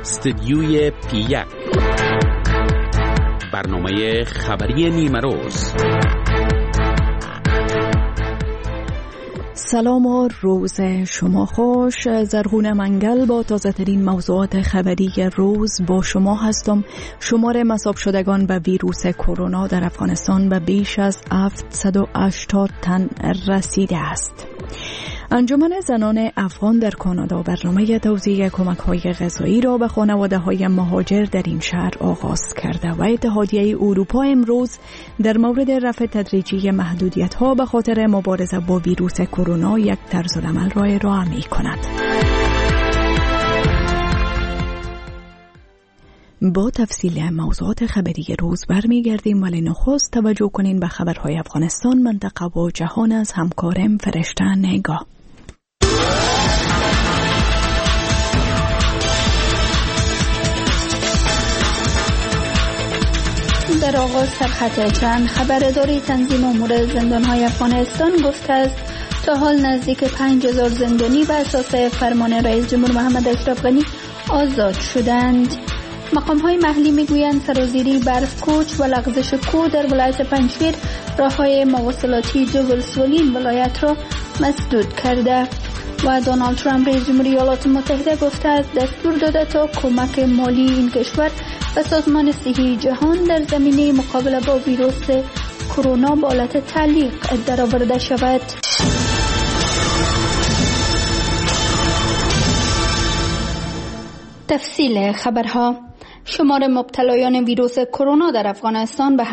استدیوی P1 برنامه خبری نیمه روز. سلام و روز شما خوش. زرغون منگل با تازه ترین موضوعات خبری روز با شما هستم. شمار مصاب شدگان به ویروس کرونا در افغانستان به بیش از 780 تن رسیده است. انجمن زنان افغان در کانادا برنامه توزیع کمک‌های غذایی را به خانواده‌های مهاجر در این شهر آغاز کرده و اتحادیه اروپا امروز در مورد رفع تدریجی محدودیت‌ها به خاطر مبارزه با ویروس کرونا یک طرزالعمل را ارائه می‌کند. با تفصیل موضوعات خبری روز برمیگردیم، ولی نخست توجه کنین به خبرهای افغانستان، منطقه و جهان از همکارم فرشته نگاه. در آغاز سرخط چند خبرداری تنظیم امور زندان‌های افغانستان گفته است تا حال نزدیک 5000 زندانی بر اساس فرمان رئیس جمهور محمد اشرف غنی آزاد شدند. مقام‌های محلی می‌گویند سرازیری برفکوچ و لغزش کوه در ولایت پنجشیر راه‌های مواصلاتی دو ولسوالی ولایت را مسدود کرده و دونالد ترامپ رئیس جمهوری ایالات متحده گفته است دستور داده تا کمک مالی این کشور به سازمان صحی جهان در زمینه مقابله با ویروس کرونا به حالت تعلیق درآورده شود. تفصیل خبرها. شمار مبتلایان ویروس کرونا در افغانستان به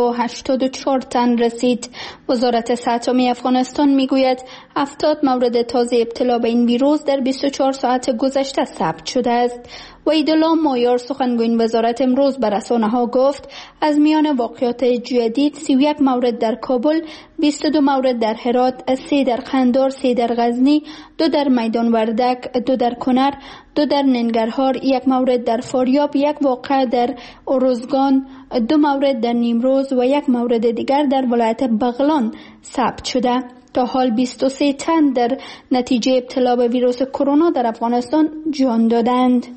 784 تن رسید. وزارت صحت عامه افغانستان میگوید 70 مورد تازه ابتلا به این ویروس در 24 ساعت گذشته ثبت شده است. وحیدالله مایار سخنگوی وزارت امروز به رسانه‌ها گفت از میان واقعات جدید 31 مورد در کابل، 22 مورد در هرات، 3 در قندار، 3 در غزنی، 2 در میدان وردک، 2 در کنر، 2 در ننگرهار، 1 مورد در فاریاب، 1 واقعه در اروزگان، 2 مورد در نیمروز و 1 مورد دیگر در ولایت بغلان ثبت شده. تا حال 23 تن در نتیجه ابتلا به ویروس کرونا در افغانستان جان دادند.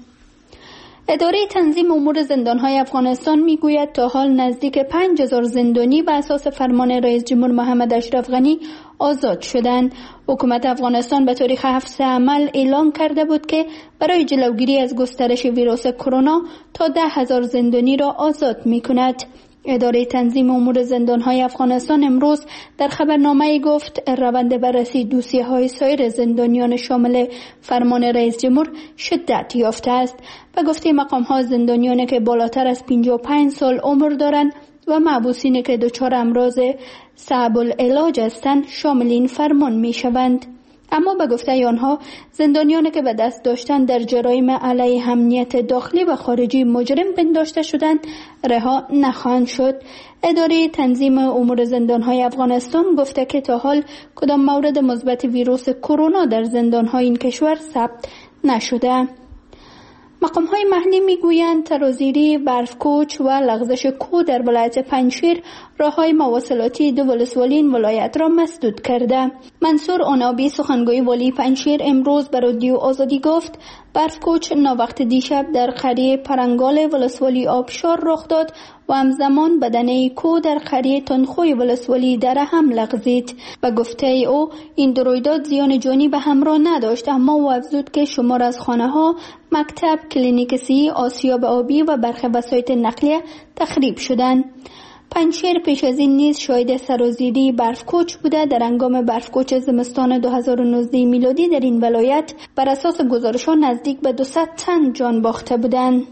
اداره تنظیم امور زندان‌های افغانستان میگوید تا حال نزدیک 5000 زندانی به اساس فرمان رئیس جمهور محمد اشرف غنی آزاد شدند. حکومت افغانستان به تاریخ 7 عمل اعلام کرده بود که برای جلوگیری از گسترش ویروس کرونا تا 10,000 زندانی را آزاد می‌کند. اداره تنظیم امور زندان‌های افغانستان امروز در خبرنامه‌ای گفت روند بررسی دوسیه‌های سایر زندانیان شامل فرمان رئیس جمهور شدت یافته است و گفته مقام‌ها زندانیانی که بالاتر از 55 سال عمر دارند و محبوسینی که دچار امراض صعب العلاج هستند شامل این فرمان می‌شوند. اما به گفته آنها زندانیانی که به دست داشتن در جرایم علیه امنیت داخلی و خارجی مجرم پنداشته شدند رها نخواهند شد. اداره تنظیم امور زندان‌های افغانستان گفته که تا حال کدام مورد مثبت ویروس کرونا در زندان‌های این کشور ثبت نشده. مقام‌های محلی میگویند ترازیری برفکوچ و لغزش کوه در ولایت پنجشیر راه‌های مواصلاتی دو ولسوالی این ولایت را مسدود کرده. منصور عنابی سخنگوی والی پنجشیر امروز به رادیو آزادی گفت برفکوچ ناوقت دیشب در قریه پرنگال ولسوالی آبشار رخ داد و همزمان بدنه کوه در قریه تندخوی ولسوالی دره هم لغزید. و گفته او این دو رویداد زیان جانی به همراه نداشت، اما او افزود که شمار از خانه‌ها، مکتب، کلینیک صحی، آسیاب آبی و برخی وسایط نقلیه تخریب شدند. پنجشیر پیش از این نیز شاهد سرازیری برفکوچ بوده. در هنگام برفکوچ زمستان 2019 میلادی در این ولایت بر اساس گزارش‌ها نزدیک به 200 تن جان باخته بودند.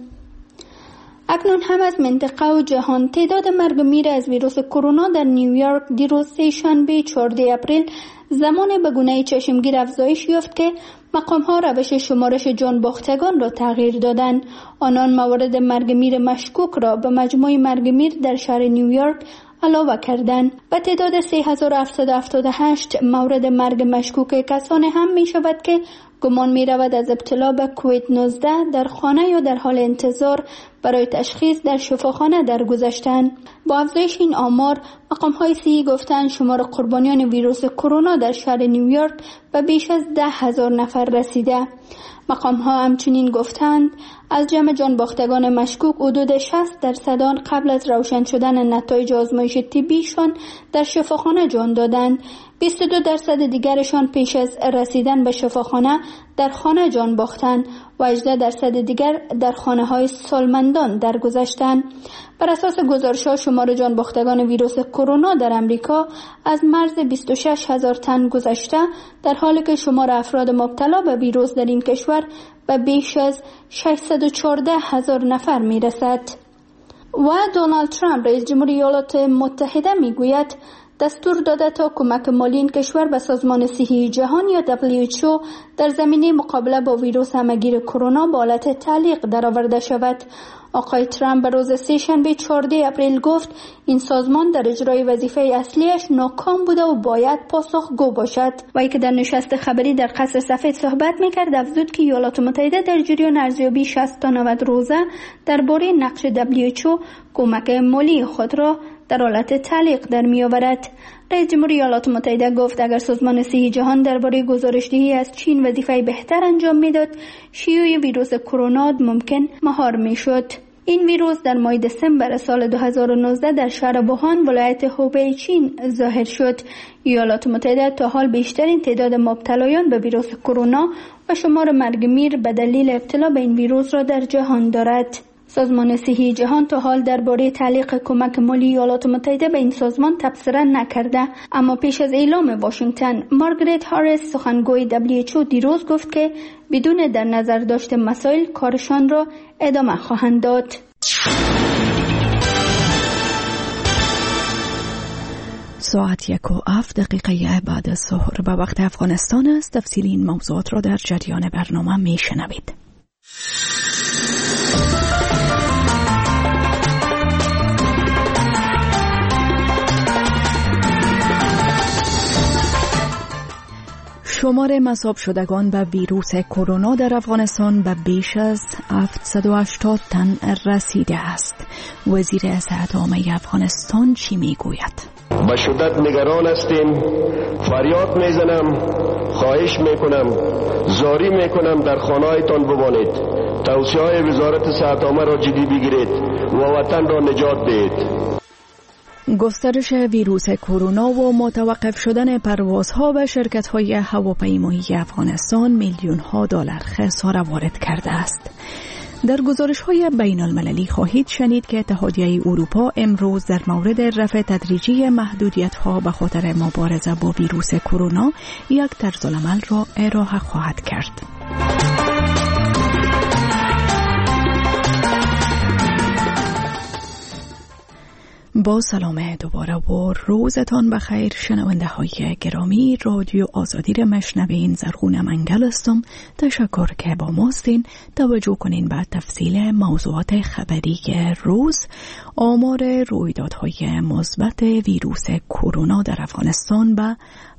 اکنون هم از منطقه و جهان. تعداد مرگ و میر از ویروس کرونا در نیویورک دیروز سه‌شنبه 14 اپریل زمان به گونه چشمگیر افزایش یافت که مقام‌ها روش شمارش جان باختگان را تغییر دادند. آنان موارد مرگ میر مشکوک را به مجموع مرگ میر در شهر نیویورک علاوه کردند و تعداد 3778 مورد مرگ مشکوک کسانی هم می شود که گمان می رود از ابتلا به کووید 19 در خانه یا در حال انتظار برای تشخیص در شفاخانه درگذشتند. با افزایش این آمار، مقام‌های صحی گفتند شمار قربانیان ویروس کرونا در شهر نیویورک به بیش از 10,000 نفر رسیده. مقام‌ها همچنین گفتند از جمع جانباختگان مشکوک حدود 60% قبل از روشن شدن نتایج آزمایش طبیشان در شفاخانه جان دادند. 22% دیگرشان پیش از رسیدن به شفاخانه در خانه جان باختند و 18% دیگر در خانه‌های سالمندان درگذشتند. بر اساس گزارش‌ها شمار جان باختگان ویروس کرونا در امریکا از مرز 26,000 تن گذشته، در حالی که شمار افراد مبتلا به ویروس در این کشور به بیش از 614,000 نفر میرسد. و دونالد ترامپ رئیس جمهوری ایالات متحده میگوید دستور داده تا کمک مالی این کشور به سازمان صحی جهان یا WHO در زمینه مقابله با ویروس همه‌گیر کرونا به حالت تعلیق درآورده شود. آقای ترامپ به روز سه‌شنبه 14 اپریل گفت این سازمان در اجرای وظیفه اصلیش ناکام بوده و باید پاسخگو باشد. وی که در نشست خبری در قصر سفید صحبت میکرد افزود که ایالات متحده در جریان ارزیابی 60 تا 90 روزه درباره نقش WHO کمک مالی خود را در حالت تعلیق در میآورد. رئیس جمهوری ایالات متحده گفت اگر سازمان صحی جهان درباره گزارش‌دهی از چین وظیفه بهتر انجام میداد، شیوع ویروس کرونا ممکن مهار میشد. این ویروس در ماه دسامبر سال 2019 در شهر ووهان ولایت هوبی چین ظاهر شد. ایالات متحده تا حال بیشترین تعداد مبتلایان به ویروس کرونا و شمار مرگ میر به دلیل ابتلا به این ویروس را در جهان دارد. سازمان صحی جهان تا حال درباره تعلیق کمک مالی ایالات متحده به این سازمان تبصره نکرده، اما پیش از اعلام واشنگتن، مارگرت هاریس سخنگوی WHO دیروز گفت که بدون در نظر داشت مسائل کارشان را ادامه خواهند داد. ساعت 1:07 بعد از ظهر به وقت افغانستان است. تفصیل این موضوعات را در جریان برنامه میشنوید. شمار مصاب شدگان به ویروس کرونا در افغانستان به بیش از 780 تن رسیده است. وزیر صحت عامه افغانستان چی میگوید؟ به شدت نگران هستیم. فریاد میزنم، خواهش میکنم، زاری میکنم در خانه‌هایتان بمانید. توصیه‌های وزارت صحت عامه را جدی بگیرید و وطن را نجات دهید. گسترش ویروس کرونا و متوقف شدن پروازها به شرکت‌های هواپیمایی افغانستان میلیون‌ها دلار خسارت وارد کرده است. در گزارش‌های بین‌المللی خواهید شنید که اتحادیه اروپا امروز در مورد رفع تدریجی محدودیت‌ها به خاطر مبارزه با ویروس کرونا یک طرزالعمل را ارائه خواهد کرد. با سلام دوباره و روزتان بخیر شنونده های گرامی. رادیو آزادی را مشنوین. زرغون منگل هستم. تشکر که با ماستین. توجه کنین به تفصیل موضوعات خبری روز. آمار رویدادهای مثبت ویروس کرونا در افغانستان به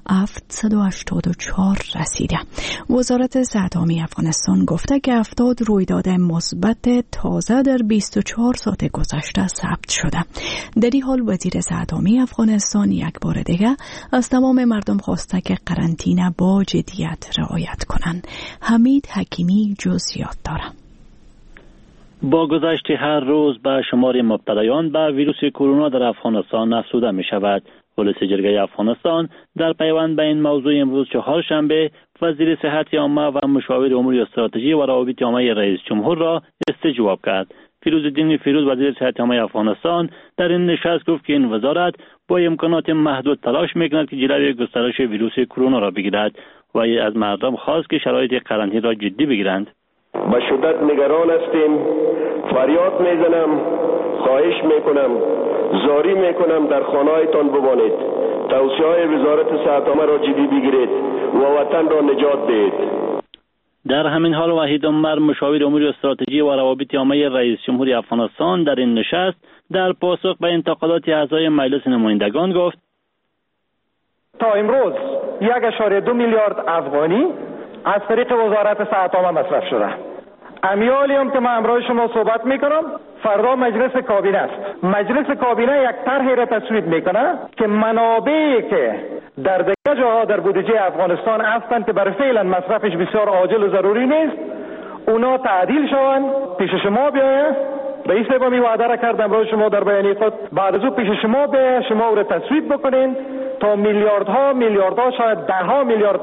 784 رسیده. وزارت صحت عامه افغانستان گفته که 70 رویداد مثبت تازه در 24 ساعت گذشته ثبت شده. در این حال وزیر صحت عامه افغانستان یک بار دیگر از تمام مردم خواسته که قرنطینه با جدیت رعایت کنند. حمید حکیمی جزئیات دارد. با گذشت هر روز به شمار مبتلایان به ویروس کرونا در افغانستان افزوده می شود. پلیس جرگه افغانستان در پیوند به این موضوع امروز چهارشنبه وزیر صحت عامه و مشاور امور استراتژی و روابط عامه رئیس جمهور را استجواب کرد. فیروزالدین فیروز وزیر صحت عامه افغانستان در این نشست گفت که این وزارت با امکانات محدود تلاش میکند که جلوی گسترش ویروس کرونا را بگیرد و از مردم خواست که شرایط قرنطینه را جدی بگیرند. به شدت نگران هستیم. فریاد میزنم، خواهش میکنم، زاری میکنم در خانه‌هایتان بمانید. توصیه‌های وزارت صحت عامه را جدی بگیرید و وطن را نجات دهید. در همین حال وحید عمر مشاور امور استراتژی و روابط عامه رئیس جمهوری افغانستان در این نشست در پاسخ به انتقادات اعضای مجلس نمایندگان گفت تا امروز 1.2 میلیارد افغانی از طریق وزارت صحت عامه مصرف شده. امیالی هم که من امروز شما صحبت میکنم فردا مجلس کابینه است. مجلس کابینه یک طرحی را تصویب میکنه که منابعی که در دیگر جاها در بودجه افغانستان هستند که برای فعلا مصرفش بسیار عاجل و ضروری نیست، اونا تعدیل شوند، پیش شما بیاید. رئیس با می وعده را کردم برای شما در بیانیه خود، بعد از او پیش شما بیاید، شما او را تصویب بکنین تا میلیاردها شاید $10 میلیارد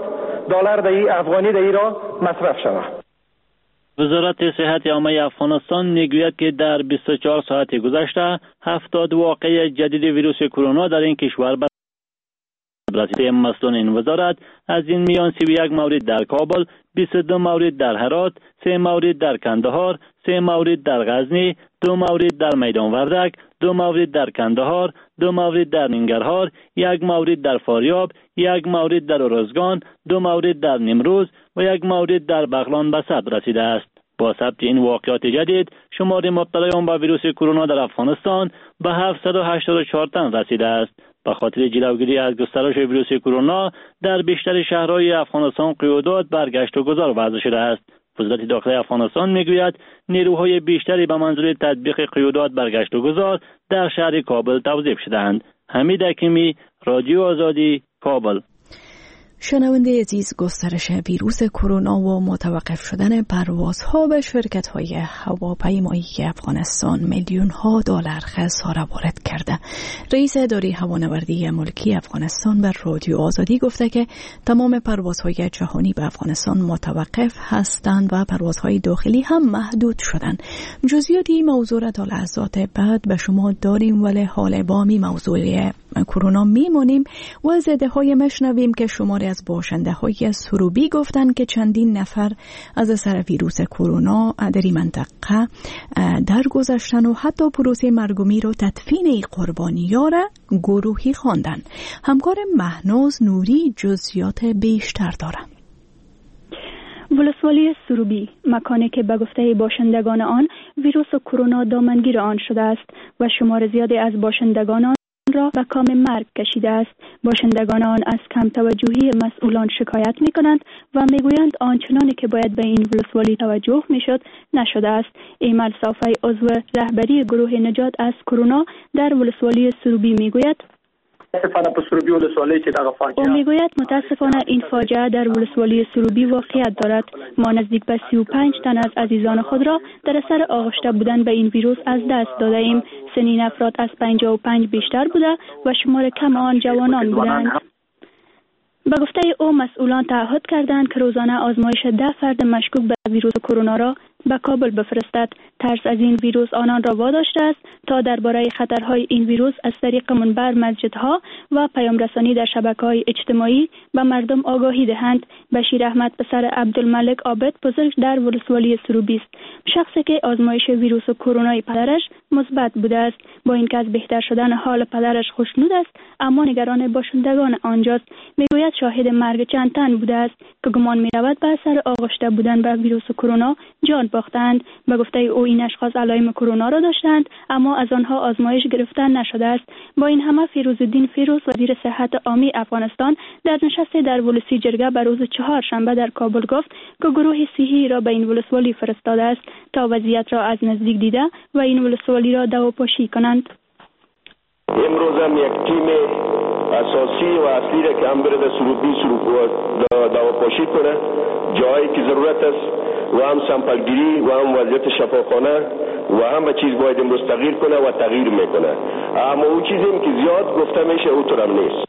افغانی در را مصرف شود. وزارت صحت عامه افغانستان میگوید که در 24 ساعت گذشته 70 واقعه جدید ویروس کرونا در این کشور رسیده. مسئولان این وزارت از این میان 31 مورد در کابل، 22 مورد در هرات، 3 مورد در کندهار، 3 مورد در غزنی، 2 مورد در میدان وردک، 2 مورد در کندهار، 2 مورد در ننگرهار، 1 مورد در فاریاب، 1 مورد در ارزگان، 2 مورد در نیمروز و 1 مورد در بغلان به ثبت رسیده است. با ثبت این واقعات جدید شمار مبتلایان به ویروس کرونا در افغانستان به 784 تن رسیده است. به خاطر جلوگیری از گسترش ویروس کرونا در بیشتر شهرهای افغانستان قیودات برگشت و گذار وضع شده است. وزارت داخلی افغانستان میگوید نیروهای بیشتری به منظور تطبیق قیودات برگشت و گذار در شهر کابل توظیف شدند. حمید حکیمی، رادیو آزادی، کابل. شنونده عزیز، گسترش ویروس کرونا و متوقف شدن پروازها به شرکت‌های هواپیمایی افغانستان میلیون‌ها دلار خسارت وارد کرده. رئیس اداره هوانوردی ملکی افغانستان به رادیو آزادی گفته که تمام پروازهای جهانی به افغانستان متوقف هستند و پروازهای داخلی هم محدود شدند. جزئیات این موضوع را تا لحظات بعد به شما داریم، ولی حال با موضوع کرونا میمونیم و از ادعاهای مشنویم که شماری از باشنده‌های سروبی گفتند که چندین نفر از اثر ویروس کرونا در این منطقه درگذشتن و حتی پروسه مرگومی رو تدفین قربانی‌ها را گروهی خواندن. همکار مهناز نوری جزئیات بیشتر دارد. ولسوالی سروبی، مکانی که به گفته باشندگان آن ویروس کرونا دامنگیر آن شده است و شمار زیادی از باشندگان آن را به کام مرگ کشیده است. باشندگان آن از کم توجهی مسئولان شکایت می کنند و می گویند آنچنانی که باید به این ولسوالی توجه می شد نشده است. ایمل صافی، عضو رهبری گروه نجات از کرونا در ولسوالی سروبی می گوید او میگوید متاسفانه این فاجعه در ولسوالی سروبی واقعیت دارد. ما نزدیک به 35 تن از عزیزان خود را در اثر آغشته بودن به این ویروس از دست داده ایم. سنین افراد از 55 بیشتر بوده و شمار کم آن جوانان بودند. به گفته او مسئولان تعهد کردند که روزانه آزمایش 10 فرد مشکوک به ویروس کرونا را به کابل بفرستد. ترس از این ویروس آنان را واداشته است تا درباره خطرهای این ویروس از طریق منبر مسجدها و پیام رسانی در شبکه‌های اجتماعی به مردم آگاهی دهند. بشیر احمد پسر عبدالملک عابد بزرگ در ولسوالی سروبی است. شخصی که آزمایش ویروس کرونا پدرش مثبت بوده است. با اینکه از بهتر شدن حال پدرش خوشنود است، اما نگران باشندگان آنجاست. میگوید شاهد مرگ چند تن بوده است که گمان می‌رود به اثر آغشته بودن به ویروس کرونا جان باختند. به گفته او این اشخاص علائم کرونا را داشتند اما از آنها آزمایش گرفتن نشده است. با این همه فیروزالدین فیروز وزیر صحت عامه افغانستان در نشست در ولسی جرگه به روز چهارشنبه در کابل گفت که گروه صحی را به این ولسوالی فرستاده است تا وضعیت را از نزدیک دیده و این ولسوالی را دواپاشی کنند. امروز هم یک تیم اساسی و اصلی را که هم برده سروبی دواپاشی کنه، جایی که ضرورت است و هم سمپلگیری و هم وضعیت شفاخانه و همه چیز باید امروز تغییر کنه و تغییر میکنه. اما اون چیزی که زیاد گفته میشه اونطور نیست.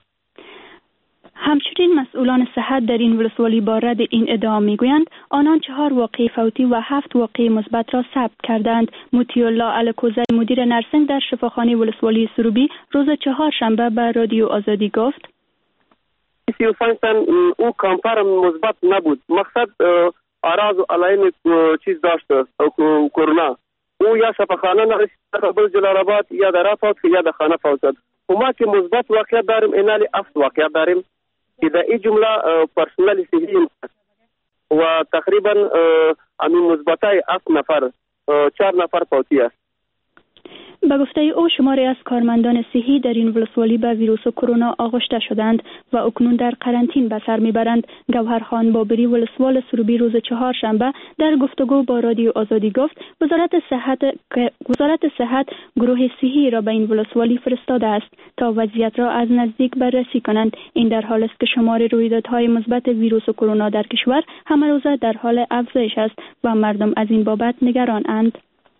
همچنین مسئولان صحت در این ولسوالی با رد این ادعا میگویند آنان 4 واقعه فوتی و 7 واقعه مثبت را ثبت کردند. موتی الله الکوزی مدیر نرسنگ در شفاخانه ولسوالی سروبی روز چهارشنبه به رادیو آزادی گفت 35 تن او کامپر مثبت نبود. مقصد اعراض و علائم چیز داشته کرونا. او یا شفاخانه نرسید در جلال آباد یا در رفت یا در خانه فوت. ما که مثبت واقعیت داریم، اینالی 7 واقعیت داریم که در این جمله پرسنل صحی و تقریبا همین مثبتای 7 نفر 4 نفر فوتی است. به گفته او شماری از کارمندان صحی در این ولسوالی به ویروس کرونا آغشته شدند و اکنون در قرنطین به سر میبرند. گوهرخان بابری ولسوال سروبی روز چهارشنبه در گفتگو با رادیو آزادی گفت وزارت صحت گروه صحی را به این ولسوالی فرستاده است تا وضعیت را از نزدیک بررسی کنند. این در حال است که شمار رویدادهای مثبت ویروس کرونا در کشور همه روزه در حال افزایش است و مردم از این بابت نگران اند.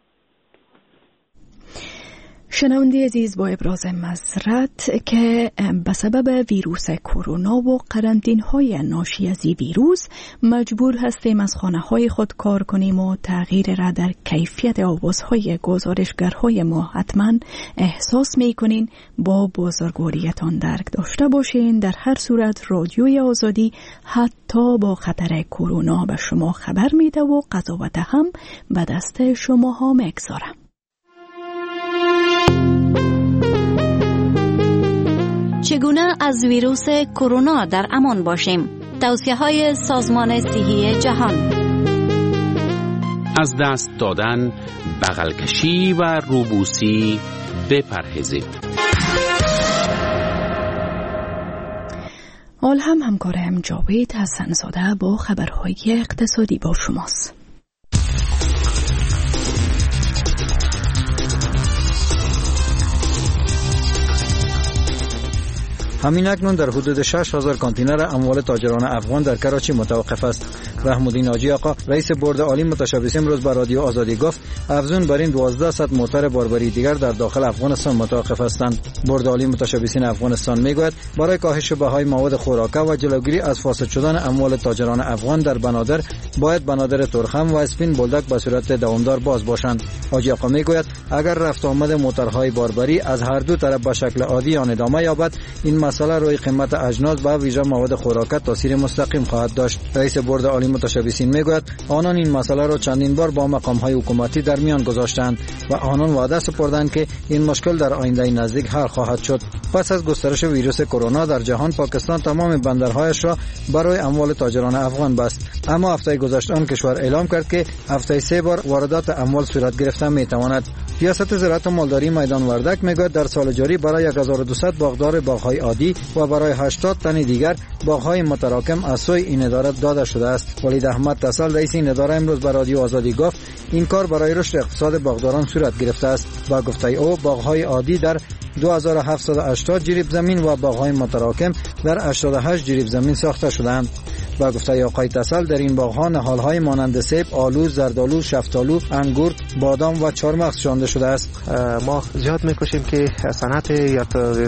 شنونده عزیز، با ابراز مسرت که به سبب ویروس کرونا و قرنطینه های ناشی از ویروس مجبور هستیم از خانه های خود کار کنیم و تغییر را در کیفیت آوازهای گزارشگرهای ما حتما احساس می کنین، با بزرگواریتان درک داشته باشین. در هر صورت رادیوی آزادی حتی با خطر کرونا به شما خبر میده و قضاوت هم به دست شما ها میگذاره. چگونه از ویروس کرونا در امان باشیم؟ توصیه‌های سازمان صحی جهان. از دست دادن، بغل کشی و روبوسی بپرهیزید. حال هم همکارم جاوید حسن‌زاده با خبرهای اقتصادی با شماست. همین اکنون در حدود 6000 کانتینر اموال تاجران افغان در کراچی متوقف است. رحم‌الدین حاجی آقا رئیس بورد عالی متشبث امروز به رادیو آزادی گفت افزون بر این 1200 موتر باربری دیگر در داخل افغانستان متوقف هستند. بورد عالی متشبثین افغانستان میگوید برای کاهش بهای مواد خوراکه و جلوگیری از فاسد شدن اموال تاجران افغان در بنادر باید بنادر ترخم و اسپین بولدک به صورت دوامدار باز باشند. حاجی آقا میگوید اگر رفت آمد موترهای باربری از هر دو طرف به شکل عادی آن ادامه یابد، این مسئله روی قیمت اجناس و ویژه مواد خوراکه تاثیر مستقیم خواهد داشت. رئیس بورد عالی متشبثین میگوید آنان این مسئله را چندین بار با مقام‌های حکومتی در میان گذاشتند و آنان وعده سپردند که این مشکل در آینده نزدیک حل خواهد شد. پس از گسترش ویروس کرونا در جهان، پاکستان تمام بندرهایش را برای اموال تاجران افغان بست. اما هفته گذشته آن کشور اعلام کرد که هفته 3 بار واردات اموال صورت گرفته میتواند. ریاست زراعت و مالداری میدان وردک میگوید در سال جاری برای 1200 باغدار باغ‌های عادی و برای 80 تن دیگر باغ‌های متراکم از سوی این اداره داده شده است. ولید احمد تسل رئیس این اداره امروز به رادیو آزادی گفت این کار برای رشد اقتصاد باغداران صورت گرفته است. با گفته او باغ‌های عادی در 2780 جریب زمین و باغ‌های متراکم در 88 جریب زمین ساخته شدند. با گفته آقای تسل در این باغ‌ها نهال‌های مانند سیب، آلو، زردآلو، شفتالو، انگور، بادام و چهارمغز شانده شده است. ما زیاد می‌کوشیم که صنعت یا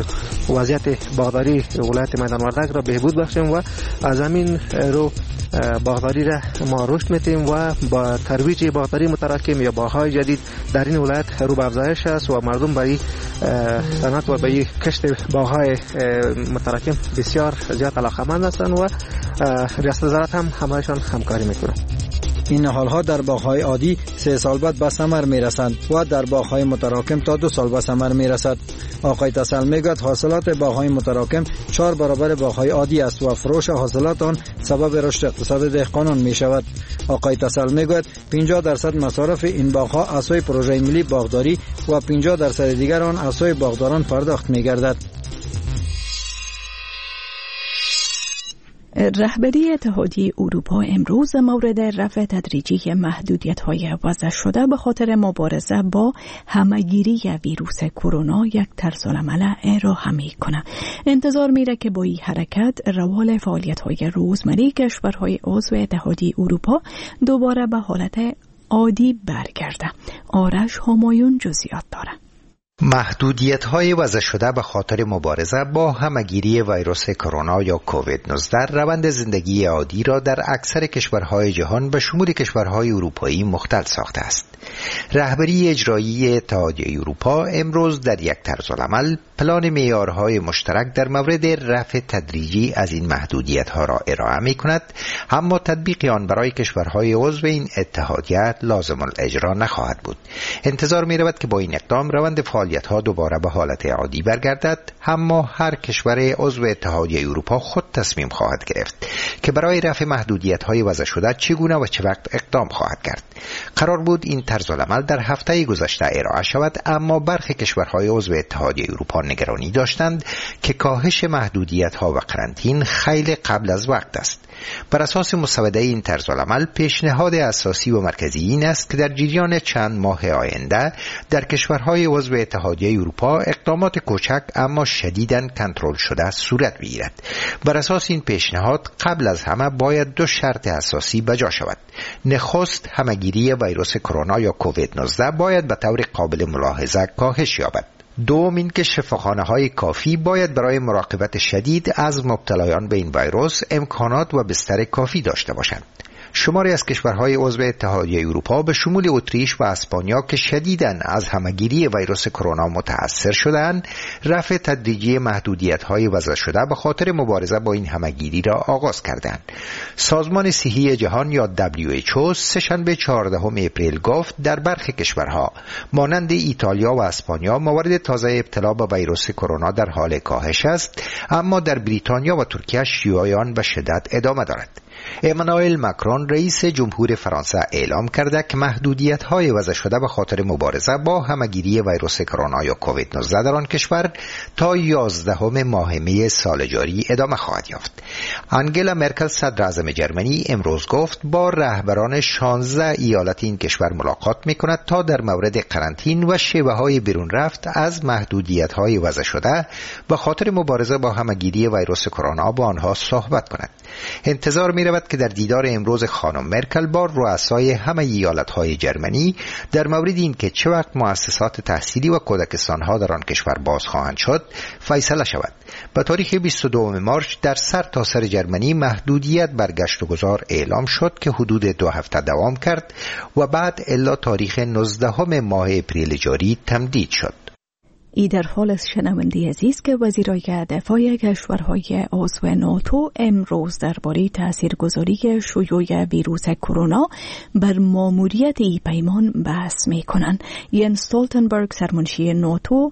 وضعیت باغداری ولایت میدان وردک را بهبود بخشیم و از همین رو باغداری را ما رشد می‌دیم و با ترویج باغداری متراکم یا باغ‌های جدید در این ولایت رو به افزایش است و مردم برای صنعت و برای کشت باغ‌های متراکم بسیار زیاد علاقه‌مند هستند و ریاست وزارت هم همراهشان همکاری می‌کنه. این نهال‌ها در باغ‌های عادی 3 سال بعد به ثمر می‌رسند و در باغ‌های متراکم تا 2 سال به ثمر می‌رسد. آقای تسل میگوید حاصلات باغ‌های متراکم 4 برابر باغ‌های عادی است و فروش حاصلات آن سبب رشد اقتصاد دهقانان می‌شود. آقای تسل میگوید 50% مصارف این باغ‌ها از سوی پروژه ملی باغداری و 50% دیگر آن از سوی باغداران پرداخت می‌گردد. رهبری اتحادیه اروپا امروز مورد رفع تدریجی محدودیت‌های وضع شده به خاطر مبارزه با همه‌گیری ویروس کرونا یک طرزالعمل ارائه می‌کند. انتظار میره که با این حرکت روال فعالیت‌های روزمره کشورهای عضو اتحادیه اروپا دوباره به حالت عادی برگرده. آرش همایون جزئیات داره. محدودیت‌های وضع شده به خاطر مبارزه با همه‌گیری ویروس کرونا یا کووید 19 روند زندگی عادی را در اکثر کشورهای جهان به شمول کشورهای اروپایی مختل ساخته است. رهبری اجرایی اتحادیه اروپا امروز در یک طرزالعمل پلان معیارهای مشترک در مورد رفع تدریجی از این محدودیت‌ها را ارائه می‌کند، اما تطبیق آن برای کشورهای عضو این اتحادیه لازم الاجرا نخواهد بود. انتظار می‌رود که با این اقدام روند فعالیت‌ها دوباره به حالت عادی برگردد، اما هر کشور عضو اتحادیه اروپا خود تصمیم خواهد گرفت که برای رفع محدودیت‌های وضع شده چگونه و چه وقت اقدام خواهد کرد. قرار بود این طرزالعمل در هفته گذشته ارائه شود، اما برخی کشورهای عضو اتحادیه اروپا نگرانی داشتند که کاهش محدودیت‌ها و قرنطین خیلی قبل از وقت است. بر اساس مسوده این طرزالعمل پیشنهاد اساسی و مرکزی این است که در جریان چند ماه آینده در کشورهای عضو اتحادیه اروپا اقدامات کوچک اما شدیداً کنترل شده صورت بگیرد. بر اساس این پیشنهاد قبل از همه باید دو شرط اساسی بجا شود. نخست، همهگیری ویروس کرونا یا کووید 19 باید به طور قابل ملاحظه کاهش یابد. دوم اینکه شفاخانه‌های کافی باید برای مراقبت شدید از مبتلایان به این ویروس امکانات و بستر کافی داشته باشند. شماری از کشورهای عضو اتحادیه اروپا به شمول اتریش و اسپانیا که شدیداً از همهگیری ویروس کرونا متأثر شدند، رفع تدریجی محدودیت‌های وضع شده به خاطر مبارزه با این همهگیری را آغاز کردند. سازمان صحی جهان یا WHO سه‌شنبه 14 اپریل گفت در برخی کشورها مانند ایتالیا و اسپانیا موارد تازه ابتلا به ویروس کرونا در حال کاهش است، اما در بریتانیا و ترکیه شیوع آن به شدت ادامه دارد. امانوئل ماکرون رئیس جمهور فرانسه اعلام کرده که محدودیت‌های وضع شده به خاطر مبارزه با همهگیری ویروس کرونا یا کووید 19 در آن کشور تا 11 ماه می سال جاری ادامه خواهد یافت. آنگلا مرکل صدر اعظم جرمنی امروز گفت با رهبران 16 ایالت این کشور ملاقات می‌کند تا در مورد قرنطین و شیوه‌های بیرون رفت از محدودیت‌های وضع شده به خاطر مبارزه با همهگیری ویروس کرونا با آنها صحبت کند. انتظار می‌رود که در دیدار امروز خانم مرکل با رؤسای همه ایالت‌های جرمنی در مورد این که چه وقت مؤسسات تحصیلی و کودکستان‌ها در آن کشور باز خواهند شد فیصله شود. به تاریخ 22 مارس در سرتاسر جرمنی محدودیت بر گشت و گذار اعلام شد که حدود 2 هفته دوام کرد و بعد الی تاریخ 19 ماه اپریل جاری تمدید شد. ای در حال از شنونده عزیز که وزیرای دفاع کشورهای عضو ناتو امروز درباره تاثیرگذاری شیوع ویروس کرونا بر ماموریت ای پیمان بحث می‌کنند. ینس استولتنبرگ سرمنشی ناتو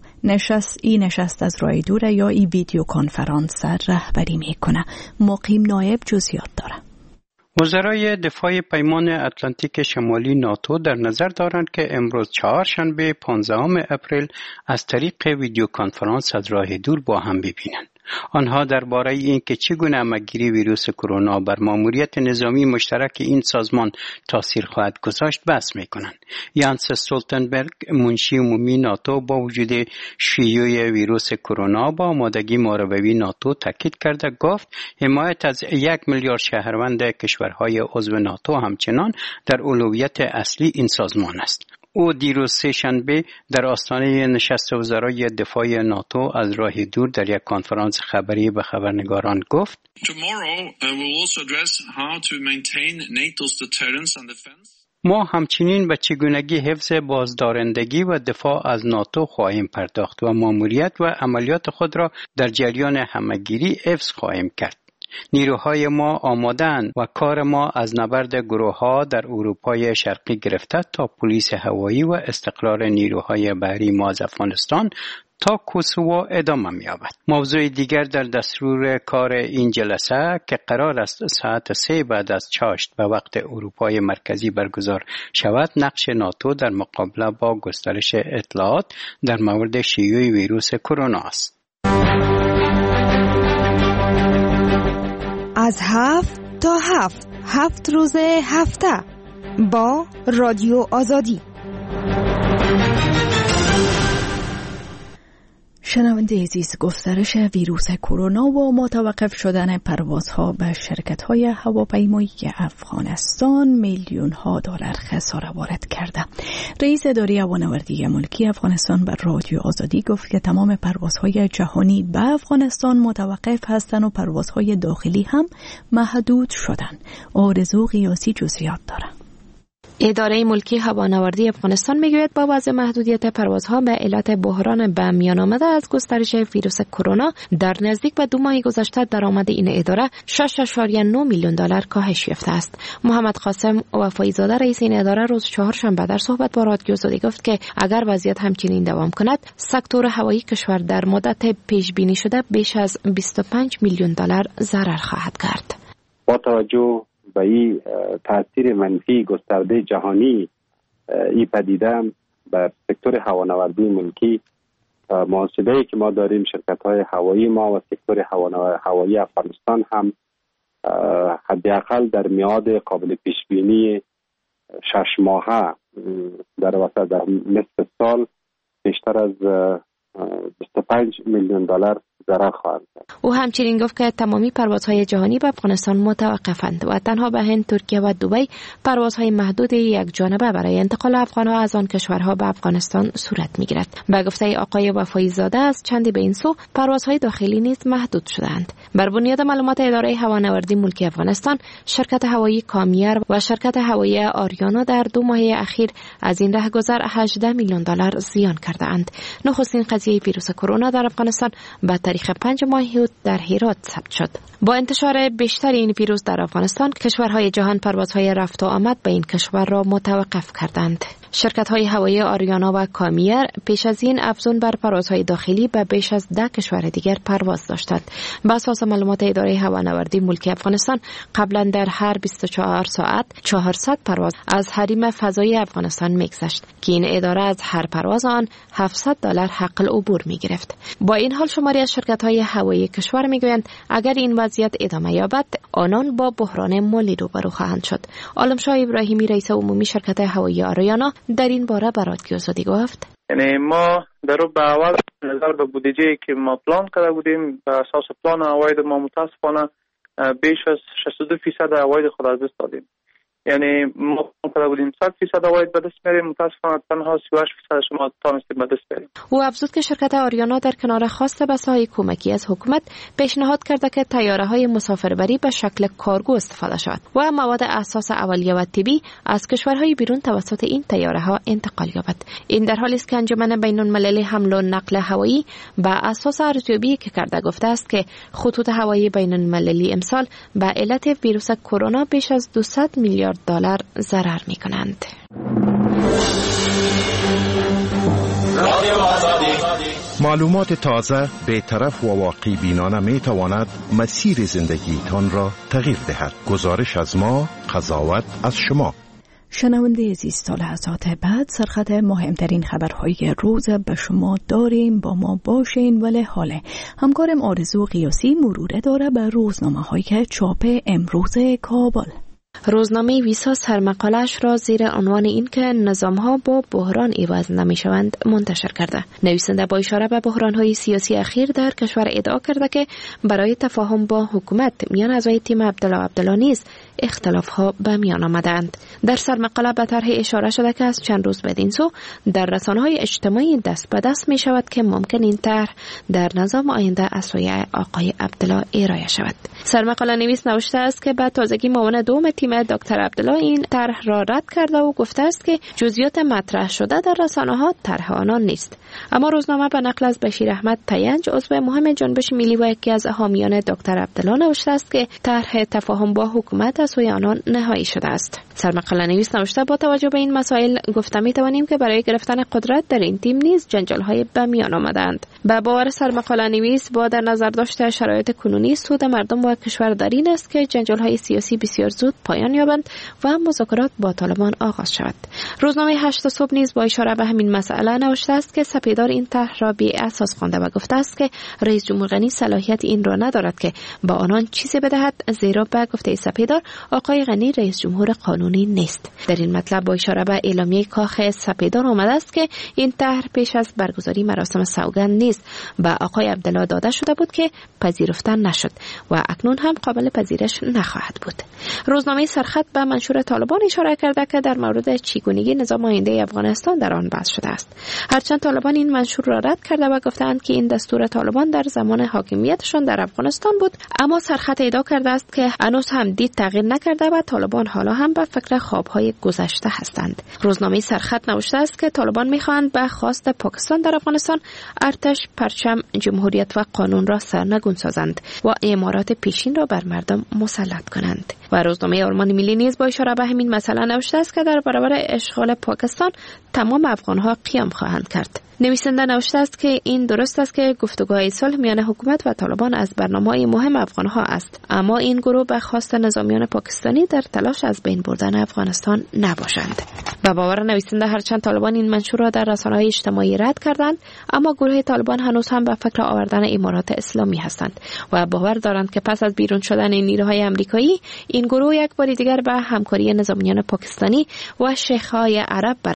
نشست از راه دور یا ای ویدیو کنفرانس رهبری می‌کنه. مقیم نایب جزئیات داره. وزرای دفاع پیمان اتلانتیک شمالی ناتو در نظر دارند که امروز چهارشنبه 15 اپریل از طریق ویدیو کنفرانس از راه دور با هم ببینند. آنها درباره اینکه چگونه همهگیری ویروس کرونا بر ماموریت نظامی مشترک این سازمان تاثیر خواهد گذاشت بحث می‌کنند. یانس استولتنبرگ منشی عمومی ناتو با وجود شیوع ویروس کرونا با آمادگی محاربوی ناتو تاکید کرده گفت حمایت از 1 میلیارد شهروند کشورهای عضو ناتو همچنان در اولویت اصلی این سازمان است. او دیروز سه‌شنبه در آستانه نشست وزرای دفاع ناتو از راه دور در یک کنفرانس خبری به خبرنگاران گفت ما همچنین به چگونگی حفظ بازدارندگی و دفاع از ناتو خواهیم پرداخت و ماموریت و عملیات خود را در جریان همهگیری حفظ خواهیم کرد. نیروهای ما آماده‌اند و کار ما از نبرد گروه‌ها در اروپای شرقی گرفته تا پلیس هوایی و استقرار نیروهای بحری ما از افغانستان تا کوسوو ادامه می‌یابد. موضوع دیگر در دستور کار این جلسه که قرار است ساعت 3 بعد از چاشت به وقت اروپای مرکزی برگزار شود، نقش ناتو در مقابله با گسترش اطلاعات در مورد شیوع ویروس کرونا است. از 7 تا 7 روز هفته با رادیو آزادی. شنونده عزیز، گسترش ویروس کرونا و متوقف شدن پروازها به شرکت‌های هواپیمایی افغانستان میلیون‌ها دلار خسارت وارد کرده. رئیس اداره هوانوردی ملکی افغانستان به رادیو آزادی گفت که تمام پروازهای جهانی به افغانستان متوقف هستند و پروازهای داخلی هم محدود شدند. آرزو قیاسی جزئیات داره. اداره ملکی هوانوردی افغانستان میگوید با وضع محدودیت پروازها به علت بحران به میان آمده از گسترش ویروس کرونا در نزدیک به 2 ماه گذشته درآمد این اداره 6.9 میلیون دلار کاهش یافته است. محمد قاسم وفایزاده رئیس این اداره روز چهارشنبه در صحبت با رادیو آزادی گفت که اگر وضعیت همچنین دوام کند، سکتور هوایی کشور در مدت پیش بینی شده بیش از 25 میلیون دلار ضرر خواهد کرد. با توجه به این تاثیر منفی گسترده جهانی این پدیده بر سکتور هوانوردی ملکی محاسبه‌ای که ما داریم شرکت‌های هوایی ما و سکتور هوایی افغانستان هم حداقل در میعاد قابل پیش بینی 6 ماهه در نصف سال بیشتر از 25 میلیون دلار ضرر خواهد کرد. او همچنین گفت که تمامی پروازهای جهانی به افغانستان متوقفند و تنها به هند، ترکیه و دبی پروازهای محدود یک جانبه برای انتقال افغانها از آن کشورها به افغانستان صورت می‌گیرد. به گفته آقای وفایی زاده از چندی به این سو پروازهای داخلی نیز محدود شدند. بر بنیاد معلومات اداره هوانوردی ملکی افغانستان، شرکت هوایی کامیر و شرکت هوایی آریانا در 2 ماه اخیر از این رهگذر 18 میلیون دلار زیان کرده‌اند. نخستین قضیه ویروس کرونا در افغانستان به تاریخ 5 ماه در هرات ثبت شد. با انتشار بیشتر این ویروس در افغانستان، کشورهای جهان پروازهای رفت و آمد به این کشور را متوقف کردند. شرکت‌های هوایی آریانا و کامیر پیش از این افزون بر پروازهای داخلی به بیش از 10 کشور دیگر پرواز داشتند. بر اساس معلومات اداره هوانوردی ملکی افغانستان، قبلا در هر 24 ساعت 400 پرواز از حریم فضایی افغانستان می‌گذشت که این اداره از هر پرواز آن $700 حق العبور می‌گرفت. با این حال شماری از شرکت‌های هوایی کشور می‌گویند اگر این وضعیت ادامه یابد، آنان با بحران مالی روبرو خواهند شد. عالمشاه ابراهیمی رئیس عمومی شرکت هوایی آریانا در این باره به رادیو آزادی گفت: یعنی ما در به اول نظر به بودجه‌ای که ما پلان کرده بودیم، بر اساس پلان عواید ما متاسفانه بیش از 62% عواید خود از دست دادیم. یعنی ما کرده بودیم 100% عواید به دست میاریم، متاسفانه تنها 38% ما تونستیم به دست بیاریم. او افزود که شرکت آریانا در کنار خواست بساهای کمکی از حکومت پیشنهاد کرده که طیاره‌های مسافربری به شکل کارگو استفاده شود و مواد اساس اولیه و طبی از کشورهای بیرون توسط این طیاره‌ها انتقال یابد. این در حالی است که انجمن بین‌المللی حمل و نقل هوایی به اساس ارزیابی که کرده گفته است که خطوط هوایی بین‌المللی امسال به علت ویروس کرونا بیش از 200 میلیارد دلار ضرر می‌کنند. معلومات تازه، بی‌طرف و واقع بینانه می‌تواند مسیر زندگیتان را تغییر دهد. گزارش از ما، قضاوت از شما. شنونده عزیز، تا لحظات بعد سرخط مهمترین خبرهای روز به شما داریم. با ما باشین. ولی حاله همکارم آرزو قیاسی مروره داره به روزنامه‌های چاپ امروز کابل. روزنامه ویسا سرمقاله‌اش را زیر عنوان این که نظام‌ها با بحران عوض نمی‌شوند منتشر کرده. نویسنده با اشاره به بحران‌های سیاسی اخیر در کشور ادعا کرده که برای تفاهم با حکومت میان اعضای تیم عبدالله نیز اختلاف‌ها به میان آمدند. در سرمقاله به طرح اشاره شده که از چند روز بدین سو در رسانه‌های اجتماعی دست به دست می‌شود که ممکن این طرح در نظام آینده از سوی آقای عبدالله ارائه شود. سرمقاله نویس نوشته است که به تازگی معاون دوم تیم دکتر عبدالله این طرح را رد کرده و گفته است که جزئیات مطرح شده در رسانه‌ها طرح آنان نیست. اما روزنامه به نقل از بشیر احمد تینج، عضو مهم جنبش ملی و یکی از حامیان دکتر عبدالله نوشته است که طرح تفاهم با حکومت از سوی آنان نهایی شده است. سرمقاله نویس نوشته با توجه به این مسائل گفته می‌توانیم که برای گرفتن قدرت در این تیم نیز جنجال‌های به میان آمدند. به باور سرمقاله نویس با در نظر داشته شرایط کنونی سود مردم و کشور در این است که جنجال‌های سیاسی بسیار زود پایان یابند و مذاکرات با طالبان آغاز شود. روزنامه 8 صبح نیز با اشاره به همین مسئله نوشته است که سپیدار این طرح را بی اساس خوانده و گفته است که رئیس جمهور غنی صلاحیت این را ندارد که با آنان چیزی بدهد، زیرا به گفته سپیدار آقای غنی رئیس جمهور قانونی نیست. در این مطلب با اشاره به اعلامیه کاخ سپیدار آمده است که این طرح پیش از برگزاری مراسم سوگند نیز به آقای عبدالله داده شده بود که پذیرفته نشد و اکنون هم قابل پذیرش نخواهد بود. روزنامه سرخط به منشور طالبان اشاره کرده که در مورد چگونگی نظام آینده افغانستان در آن بحث شده است. هرچند طالبان این منشور را رد کرده و گفتند که این دستور طالبان در زمان حاکمیتشان در افغانستان بود، اما سرخط ادعا کرده است که هنوز هم دید تغییر نکرده و طالبان حالا هم به فکر خوابهای گذشته هستند. روزنامه سرخط نوشته است که طالبان می‌خواهند به خواست پاکستان در افغانستان ارتش، پرچم، جمهوریت و قانون را سرنگون سازند و امارات پیشین را بر مردم مسلط کنند. و روزنامه آلمان ملی نیز با اشاره به همین مسئله نوشته است که در برابر اشغال پاکستان تمام افغان‌ها قیام خواهند کرد. نویسنده نوشته است که این درست است که گفتگوهای صلح میان حکومت و طالبان از برنامه‌های مهم افغان‌ها است، اما این گروه به خواست نظامیان پاکستانی در تلاش از بین بردن افغانستان نباشند. به باور نویسنده هرچند طالبان این منشور را در رسانه‌های اجتماعی رد کردند، اما گروه طالبان هنوز هم به فکر آوردن امارات اسلامی هستند و باور دارند که پس از بیرون شدن نیروهای آمریکایی این گروه یک بار دیگر به همکاری نظامیان پاکستانی و شیخ‌های عرب